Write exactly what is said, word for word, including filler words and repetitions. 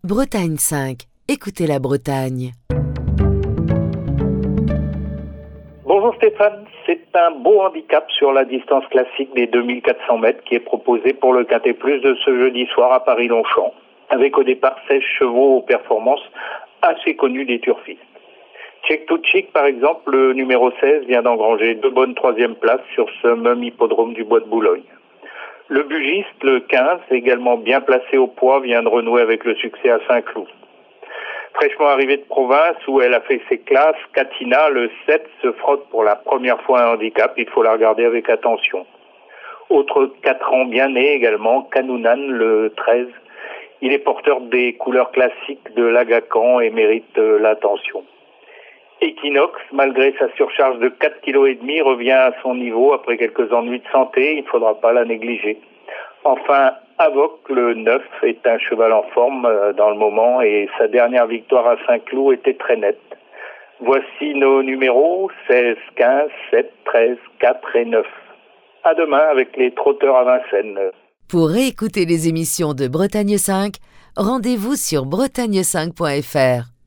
Bretagne cinq. Écoutez la Bretagne. Bonjour Stéphane, c'est un beau handicap sur la distance classique des deux mille quatre cents mètres qui est proposé pour le Quintet Plus de ce jeudi soir à Paris-Longchamp, avec au départ seize chevaux aux performances assez connues des turfistes. Check to Chick, par exemple, le numéro seize, vient d'engranger deux bonnes troisième places sur ce même hippodrome du Bois de Boulogne. Le Bugiste, le quinze, également bien placé au poids, vient de renouer avec le succès à Saint-Cloud. Fraîchement arrivée de province, où elle a fait ses classes, Katina, le sept, se frotte pour la première fois un handicap. Il faut la regarder avec attention. Autre quatre ans bien né également, Kanounan, le treize. Il est porteur des couleurs classiques de l'Agacan et mérite euh, l'attention. Equinox, malgré sa surcharge de quatre virgule cinq kilos, revient à son niveau après quelques ennuis de santé. Il ne faudra pas la négliger. Enfin, Avoc, le neuf, est un cheval en forme euh, dans le moment et sa dernière victoire à Saint-Cloud était très nette. Voici nos numéros seize, quinze, sept, treize, quatre et neuf. À demain avec les trotteurs à Vincennes. Pour réécouter les émissions de Bretagne cinq, rendez-vous sur bretagne cinq point f r.